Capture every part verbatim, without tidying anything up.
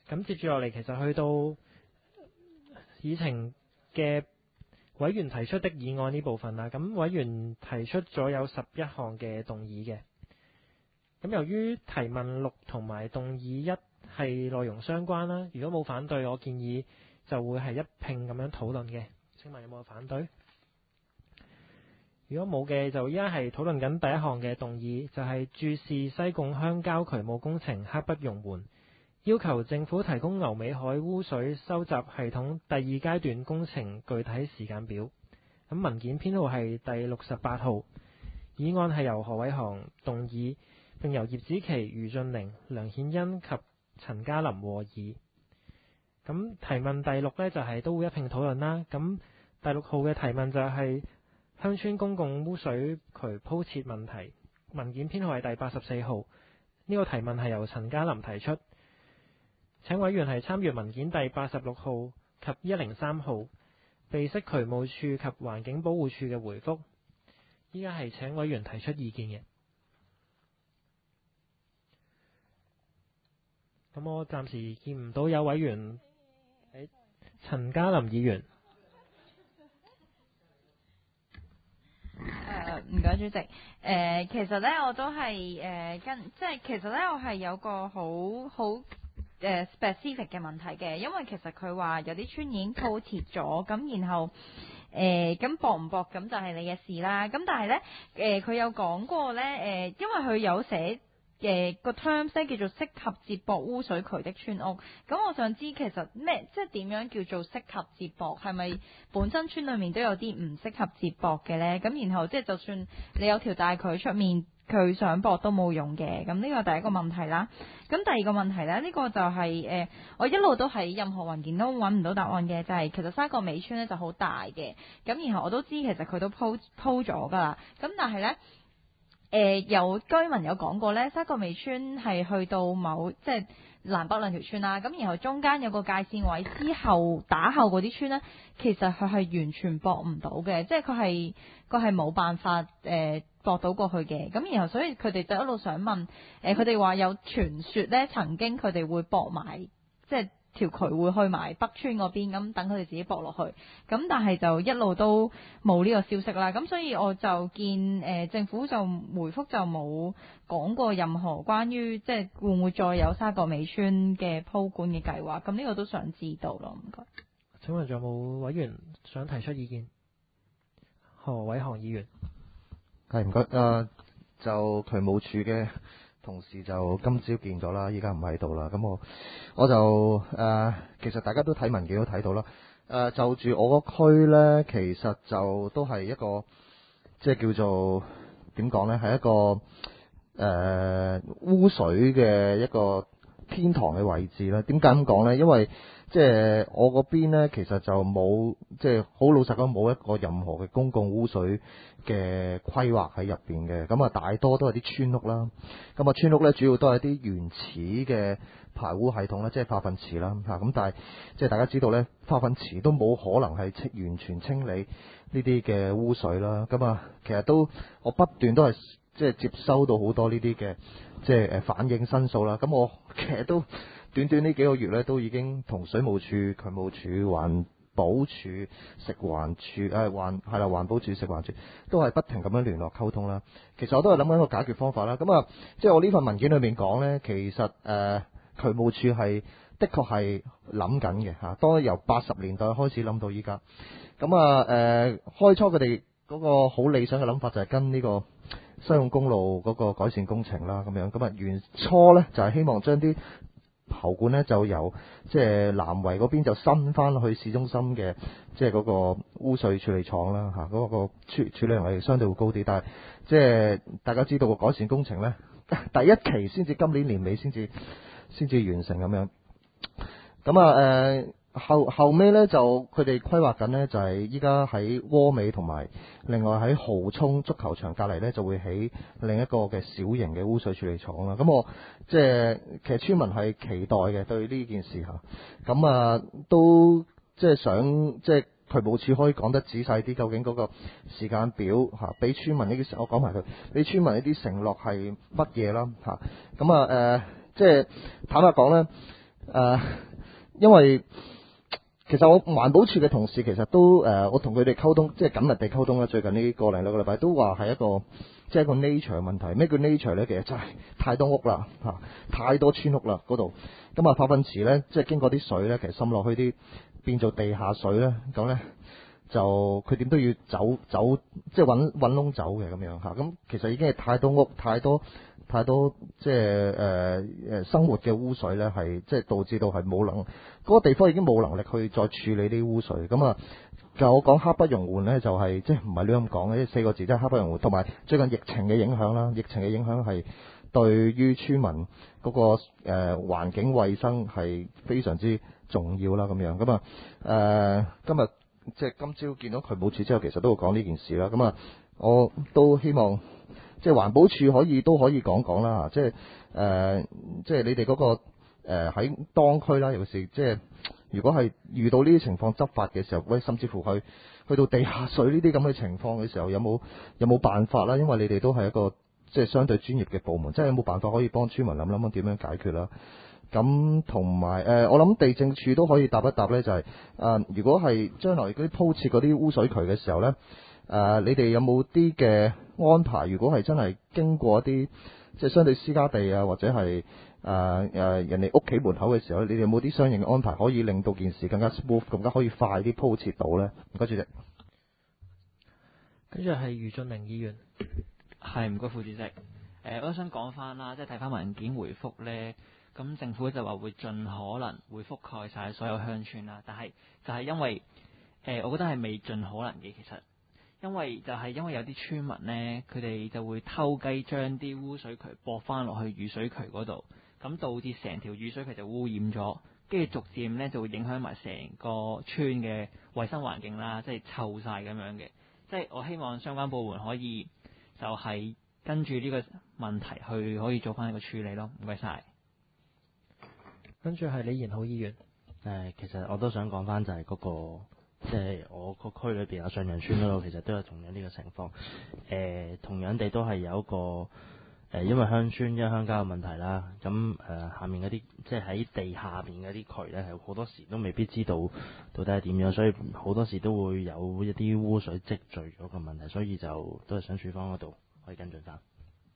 咁接住落嚟，其實去到議程嘅委員提出的議案呢部分啦，咁委員提出咗有十一項嘅動議嘅。咁由於提問六同埋動議一係內容相關啦，如果冇反對，我建議就會係一併咁樣討論嘅。請問有冇反對？如果冇嘅，就依家係討論緊第一項嘅動議，就係注視西貢鄉郊渠務工程刻不容緩，要求政府提供牛尾海污水收集系統第二階段工程具體時間表。咁文件編號係第六十八號，議案係由何偉航動議，並由葉子琪、余俊玲、梁顯恩及陳家林和議。咁提問第六呢，就係、是、都會一併討論啦。咁第六號嘅提問就係鄉村公共污水渠鋪設問題，文件編號係第八十四號。呢、這個提問係由陳家林提出，請委員係參閱文件第八十六號及一零三號，備悉渠務處及環境保護處嘅回覆。依家係請委員提出意見嘅。咁我暫時見唔到有委員。誒，陳家林議員。 誒，唔該主席。誒、呃，其實咧我都係誒、呃、跟，即係其實咧我係有個好好誒 specific 嘅問題嘅，因為其實佢話有啲村已經鋪設咗，咁然後誒咁駁唔駁咁就係你嘅事啦。咁但係咧誒佢有講過咧誒、呃，因為佢有寫。嘅個 terms 咧叫做適合接駁污水渠的村屋，咁我想知其實咩即係點樣叫做適合接駁？係咪本身村裏面都有啲唔適合接駁嘅呢？咁然後即係就算你有條大渠出面，佢想駁都冇用嘅。咁呢個第一個問題啦。咁第二個問題呢，呢、呢個就係、是、誒、呃、我一路都喺任何文件都揾唔到答案嘅，就係、是、其實沙角尾村咧就好大嘅。咁然後我都知其實佢都鋪鋪咗噶啦。咁但係呢。誒、呃、有居民有講過咧，沙角尾村係去到某即係南北兩條村啦，咁然後中間有個界線位之後打後嗰啲村咧，其實佢係完全駁唔到嘅，即係佢係佢係冇辦法誒、呃、駁到過去嘅。咁然後所以佢哋就一路想問誒，佢哋話有傳說咧，曾經佢哋會駁埋即係。條渠會去埋北村嗰邊，咁等佢哋自己駁落去。咁但係就一路都冇呢個消息啦。咁所以我就見誒、呃、政府就回覆就冇講過任何關於即係會唔會再有沙角尾村嘅鋪管嘅計劃。咁呢個都想知道咯。唔該。 請問仲有冇委員想提出意見？何偉航議員。 係唔該。誒、呃，就渠務處嘅同事就今朝見咗啦，依家唔喺度啦。咁我我就誒、呃，其實大家都睇文件都睇到啦。誒、呃，就住我個區呢，其實就都係一個即係叫做點講呢？係一個誒、呃、污水嘅一個天堂嘅位置啦。點解咁講呢？因為即係我嗰邊呢，其實就冇即係好老實講，冇一個任何嘅公共污水嘅規劃喺入邊嘅。咁啊，大多都係啲村屋啦。咁啊，村屋呢，主要都係啲原始嘅排污系統啦，即係化糞池啦嚇。咁但係即係大家知道呢，化糞池都冇可能係清完全清理呢啲嘅污水啦。咁啊，其實都我不斷都係即係接收到好多呢啲嘅即係誒反映申訴啦。咁我其實都短短呢幾個月咧，都已經同水務署、渠務署、環保署、食環署誒環係啦，環保署、食環署都係不停咁樣聯絡溝通啦。其實我都係諗緊一個解決方法啦。咁啊，即係我呢份文件裏面講呢，其實誒、呃、渠務署係的確係諗緊嘅嚇。當由八十年代開始諗到依家，咁啊誒開初佢哋嗰個好理想嘅諗法就係跟呢個西貢公路嗰個改善工程啦，咁樣咁啊原初呢就係、是、希望將啲喉管呢就由即係南圍嗰邊就伸翻去市中心嘅即係嗰個污水處理廠啦嚇，嗰、那個處處理能力相對會高啲，但係即係大家知道個改善工程呢，第一期先至今年年尾先至先至完成咁樣，咁啊誒後後尾呢就佢哋規劃緊呢，就係依家喺窩尾同埋另外喺蠔涌足球場隔離呢，就會起另一個嘅小型嘅污水處理廠啦。咁我即係其實村民係期待嘅對呢件事嚇，咁啊都即係想即係渠務署可以講得仔細啲，究竟嗰個時間表嚇，俾村民呢啲我講埋佢，俾村民呢啲承諾係乜嘢啦嚇。咁啊誒、呃，即係坦白講呢。 呃，因為其實我環保署嘅同事其實都誒、呃，我同佢哋溝通，即係緊密地溝通啦。最近呢個零兩個禮拜都話係一個即係一個 nature 問題。咩叫 nature 咧？其實真係太多屋啦嚇、啊，太多村屋啦嗰度。咁啊，化糞池咧，即係經過啲水咧，其實滲落去啲變做地下水咧，咁咧就佢點都要走走，即係揾揾窿走嘅咁樣嚇。咁、啊、其實已經係太多屋，太多。太多即係誒誒生活嘅污水咧，係即係導致到係冇能嗰、那個地方已經冇能力去再處理啲污水。咁啊，就我講刻不容緩咧，就係、是、即係唔係亂咁講嘅，呢四個字即係刻不容緩。同埋最近疫情嘅影響啦，疫情嘅影響係對於村民嗰、那個誒、呃、環境衛生係非常之重要啦。咁樣咁啊誒，今日即係今朝見到渠務署之後，其實都會講呢件事啦。咁啊，我都希望。即係環保署可以都可以講講啦，即係誒、呃，即係你哋嗰、那個喺、呃、當區啦，尤其是即係如果係遇到呢啲情況執法嘅時候，喂，甚至乎去去到地下水呢啲咁嘅情況嘅時候，有冇有冇辦法啦？因為你哋都係一個即係相對專業嘅部門，即係有冇辦法可以幫村民諗諗點樣解決啦？咁同埋誒，我諗地政處都可以答一答呢，就係、是、誒、呃，如果係將來嗰啲鋪設嗰啲污水渠嘅時候呢。誒、呃，你哋有冇啲嘅安排？如果係真係經過一啲即係相對私家地啊，或者係誒誒人哋屋企門口嘅時候，你哋有冇啲相應嘅安排，可以令到件事更加 smooth，更加可以快啲鋪設到呢？唔該，主席。 跟住係余俊明議員， 係唔該，副主席。誒、呃，我都想講翻啦，即係睇翻文件回覆呢。咁政府就話會盡可能會覆蓋晒所有鄉村啦，但係就係因為誒、呃，我覺得係未盡可能嘅，其實。因為就係因為有啲村民呢，佢哋就會偷雞將啲污水渠駁翻落去雨水渠嗰度，咁導致成條雨水渠就污染咗，跟住逐漸呢就會影響埋成個村嘅衛生環境啦，即係臭晒咁樣嘅。即係我希望相關部門可以就係跟住呢個問題去可以做翻一個處理咯。唔該晒。 跟住係李賢浩議員。 誒，其實我都想講翻就係嗰個。即係我個區裏邊啊，上洋村嗰度其實都有同樣呢個情況。誒、呃，同樣地都係有一個誒、呃，因為鄉村因為鄉郊嘅問題啦。咁誒、呃，下面嗰啲即係喺地下邊嗰啲渠咧，係好多時都未必知道到底係點樣，所以好多時都會有一啲污水積聚咗嘅問題，所以就都係想署方嗰度可以跟進翻。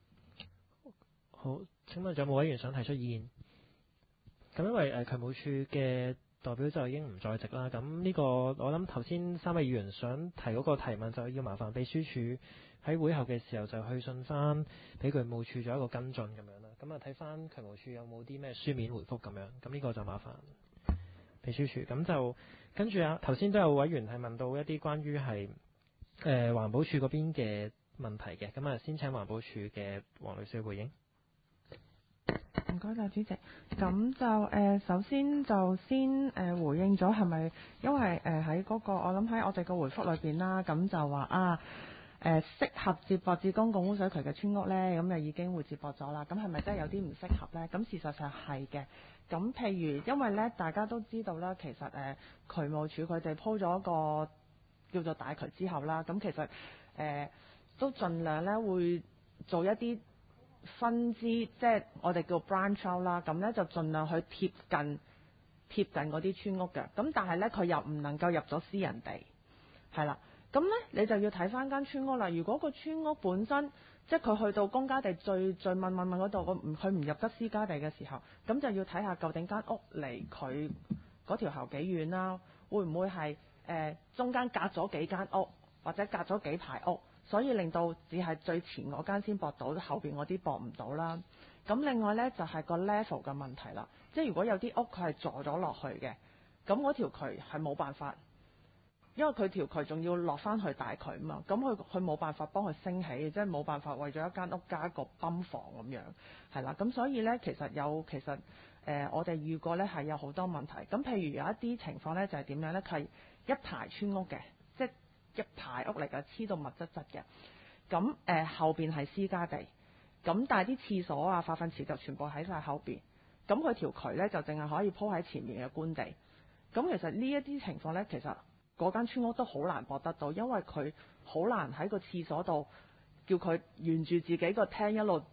好，請問仲有冇委員想提出意見？咁因為誒渠務署嘅代表就已經唔在席啦，咁呢個我諗頭先三位議員想提嗰個提問，就要麻煩秘書處喺會後嘅時候就去信翻俾渠務處做一個跟進咁樣啦。咁啊睇翻渠務處有冇啲咩書面回覆咁樣，咁呢個就麻煩秘書處。咁就跟住啊，頭先都有委員係問到一啲關於係誒環保署嗰邊嘅問題嘅，咁啊先請環保署嘅黃女士回應。 唔該晒主席，咁就誒、呃、首先就先誒、呃、回應咗係咪因為誒喺嗰個我諗喺我哋個回覆裏邊啦，咁就話啊誒、呃、適合接駁至公共污水渠嘅村屋咧，咁就已經會接駁咗啦。咁係咪真係有啲唔適合咧？咁事實上係嘅。咁譬如因為咧大家都知道啦，其實誒、呃、渠務署佢哋鋪咗一個叫做大渠之後啦，咁其實誒、呃、都盡量咧會做一啲分支，即係我哋叫 branch out 啦，咁呢就盡量去貼近貼近嗰啲村屋嘅，咁但係呢，佢又唔能夠入咗私人地，係啦，咁呢，你就要睇翻間村屋啦。如果個村屋本身即係佢去到公家地最最問問問嗰度，唔佢唔入得私家地嘅時候，咁就要睇下究竟間屋離佢嗰條喉幾遠啦，會唔會係誒、呃、中間隔咗幾間屋，或者隔咗幾排屋？所以令到只係最前嗰間先駁到，後邊嗰啲駁唔到啦。咁另外呢，就係、是、個 level 嘅問題啦，即係如果有啲屋佢係坐咗落去嘅，咁嗰條渠係冇辦法，因為佢條渠仲要落翻去大渠嘛，咁佢佢冇辦法幫佢升起，即係冇辦法為咗一間屋加一個泵房咁樣，係啦。咁所以呢，其實有其實誒、呃、我哋遇過呢係有好多問題。咁譬如有一啲情況呢，就係、是、點樣呢？佢係一排村屋嘅，即係一排屋嚟嘅，黐到密質質嘅，咁誒、呃、後邊係私家地，咁但係啲廁所啊、化糞池就全部喺晒後邊，咁佢條渠呢，就淨係可以鋪喺前面嘅官地，咁其實呢一啲情況呢，其實嗰間村屋都好難駁得到，因為佢好難喺個廁所度叫佢沿住自己個廳一路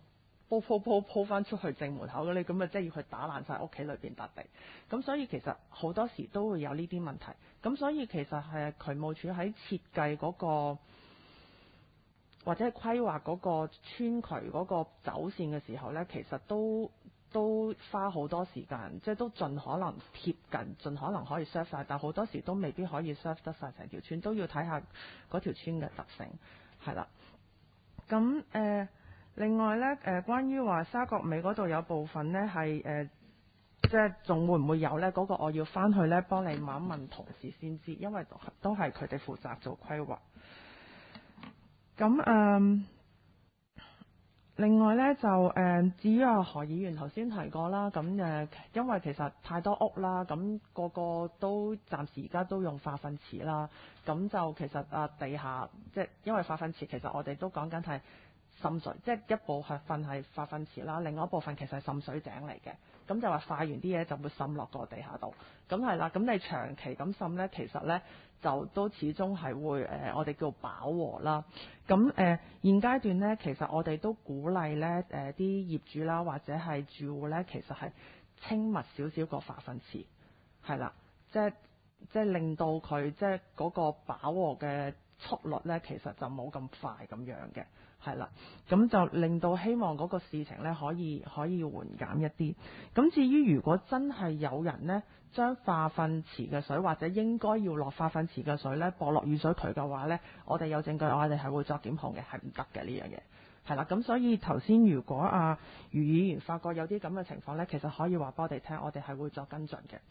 鋪鋪鋪鋪翻出去正門口嗰啲，咁啊即係要去打爛晒屋企裏邊笪地。咁所以其實好多時都會有呢啲問題。咁所以其實係渠務署喺設計嗰個或者係規劃嗰個村渠嗰個走線嘅時候呢，其實都都花好多時間，即係都盡可能貼近，盡可能可以 serve 晒，但好多時都未必可以 serve 得晒成條村，都要睇下嗰條村嘅特性，係啦。咁誒、呃，另外呢，誒、呃，關於話沙角尾嗰度有部分呢係誒，即係仲會唔會有呢？嗰、嗰個我要翻去呢幫你問一問同事先知，因為都係佢哋負責做規劃。咁誒、呃，另外呢，就誒、呃，至於阿何議員頭先提過啦，咁誒、呃，因為其實太多屋啦，咁、個個都暫時而家都用化糞池啦，咁就其實啊地下即係因為化糞池其實我哋都講緊係滲水，即係一部分係化糞池啦，另外一部分其實係滲水井嚟嘅，咁就話化完啲嘢就會滲落個地下度，咁係啦，咁你長期咁滲呢，其實呢就都始終係會誒、呃，我哋叫飽和啦。咁誒、呃、現階段呢，其實我哋都鼓勵呢誒啲、呃、業主啦或者係住戶呢，其實係清密少少個化糞池，係啦，即係即係令到佢即係嗰個飽和嘅速率呢，其實就冇咁快咁樣嘅。係啦，咁就令到希望嗰個事情呢可以可以緩減一啲。咁至於如果真係有人呢將化糞池嘅水或者應該要落化糞池嘅水呢駁落雨水渠嘅話呢，我哋有證據，我哋係會作檢控嘅，係唔得嘅呢樣嘢。係啦，咁所以頭先如果啊余議員發覺有啲咁嘅情況呢，其實可以話俾我哋聽，我哋係會作跟進嘅。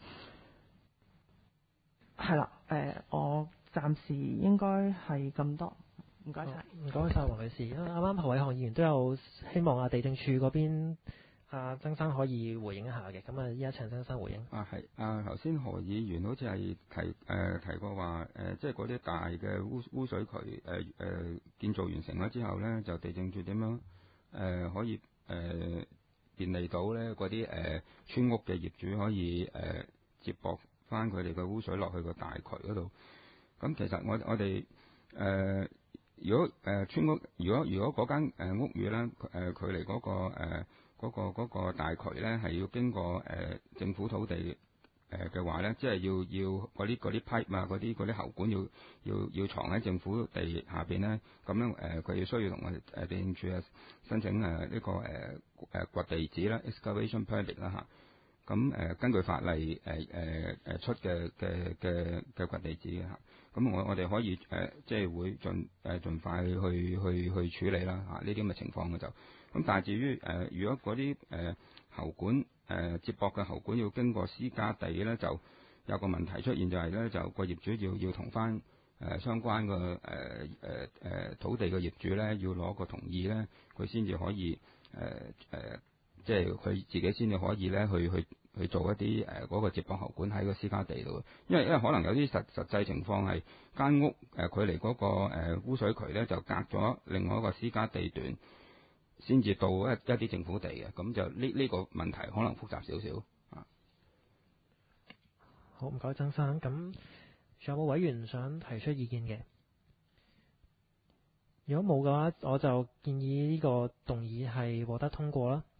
係啦，誒、呃，我暫時應該係咁多。唔該晒， 唔該晒黃女士。啱啱何偉航議員都有希望啊地政處嗰邊啊曾生可以回應一下嘅，咁啊依家請曾生回應。 啊係啊，頭先何議員好似係提誒、呃、提過話誒、呃，即係嗰啲大嘅污污水渠誒誒、呃呃、建造完成咗之後咧，就地政處點樣誒、呃、可以誒、呃、便利到咧嗰啲誒村屋嘅業主可以誒、呃、接駁翻佢哋嘅污水落去個大渠嗰度。咁其實我我哋誒。呃如果誒、呃、村屋，如果如果嗰間誒屋宇咧，誒、呃、距離嗰、嗰個誒嗰、呃嗰個嗰個大渠咧，係要經過誒、呃、政府土地誒嘅話咧，即係要要嗰啲嗰啲 pipe 啊，嗰啲嗰啲喉管要要要藏喺政府地下邊咧，咁樣誒佢要需要同我哋誒地政處啊申請誒呢、呢個誒誒掘地址啦 excavation permit 啦嚇。咁誒、呃、根據法例誒誒誒出嘅嘅嘅嘅掘地址嘅嚇，咁我我哋可以誒、呃、即係會盡誒、呃、盡快去去去處理啦嚇，呢啲咁嘅情況嘅就咁。但係至於誒、呃、如果嗰啲誒喉管誒、呃、接駁嘅喉管要經過私家地咧，就有個問題出現，就係咧就個業主要要同翻誒相關嘅誒誒誒土地嘅業主咧，要攞個同意咧，佢先至可以誒誒。呃呃即係佢自己先至可以咧，去去去做一啲誒嗰個接駁喉管喺個私家地度。因為因為可能有啲實實際情況係間屋誒、呃、距離嗰、那個、呃、污水渠咧就隔咗另外一個私家地段，先至到一一啲政府地嘅。咁就呢呢、這個問題可能複雜少少啊。 好，唔該曾生。咁仲有冇委員想提出意見嘅？如果冇嘅話，我就建議呢個動議係獲得通過啦。